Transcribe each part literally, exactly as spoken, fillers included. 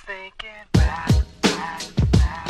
thinking back, back, back.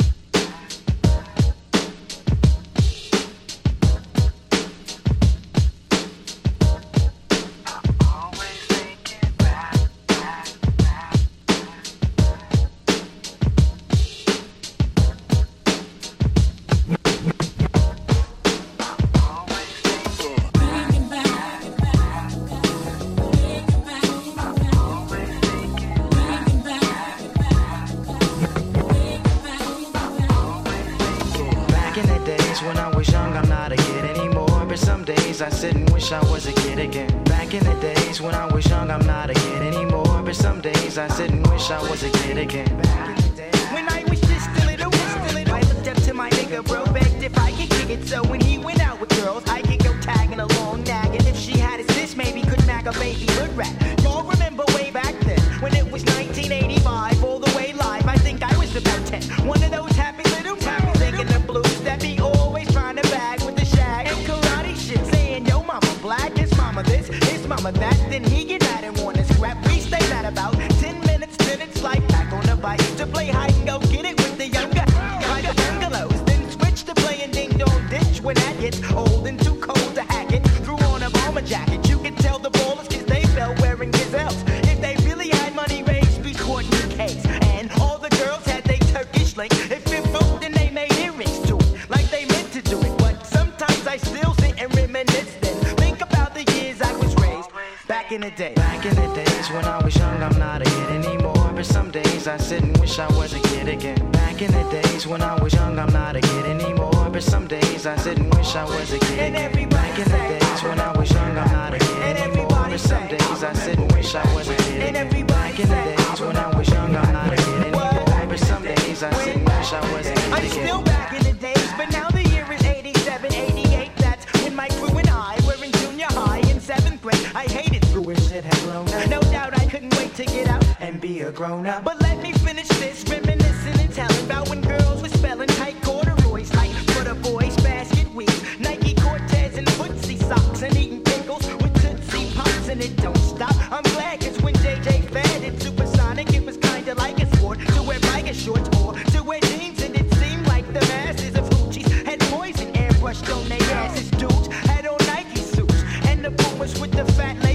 When I was young, I'm not a kid anymore. But some days I sit and wish I was a kid again. Back in the days when I was young, I'm not a kid anymore. But some days I sit and wish I was a kid again. Back in the days when I was just a little, just a little, I looked up to my nigga, bro, begged if I could kick it. So when he went out with girls, I could go tagging along, nagging. If she had a sis, maybe could mag a baby hood rat. Y'all remember way back then when it was nineteen eighty-five, all the way live. I think I was about ten. One of those happy little tappers singing the blues that be always trying to bag with the shag and karate shit, saying yo mama black, his mama this, his mama that. Then he get mad and want to scrap. We stay mad about ten minutes, then it's like back on the bike to play hide and go get it with the younger by the bungalows. Then switch to playing ding dong ditch when that gets old and too cold to hack it. Threw on a bomber jacket, you can tell the ballers cause they fell wearing gazelles. If they really had money raised, be court in case. And all the girls had they Turkish link. If it broke, then they made earrings to it, like they meant to do it. But sometimes I still sit and reminisce, then think about the years I was raised back in the day. Back in the days when I was young, I'm not a kid anymore. But some days I sit and wish I was a kid again. Back in the days when I was young, I'm not a kid anymore. But some days I sit and wish I was a kid again. Back in the days when I was young, I'm not a kid anymore. But some days I sit and wish I was a kid again. Back in the days when I was young, I'm not a kid anymore. But some days I sit and wish I was a kid again. I'm still back in the days, but now the year is eighty-seven, eighty-eight. That's when my crew and I were in junior high in seventh grade. I hated school and shit had blown up. No doubt I couldn't wait to get out and be a grown up. But let me finish this, reminiscing and telling about when girls were spelling tight corduroys, like for the boys, basket weaves, Nike Cortez and footsie socks, and eating pickles with Tootsie Pops, and it don't stop. I'm glad cause when J J fed it supersonic, it was kinda like a sport to wear biker shorts or to wear jeans, and it seemed like the masses of hoochies had poison airbrushed on their asses. Dudes had on Nike suits, and the boomers with the fat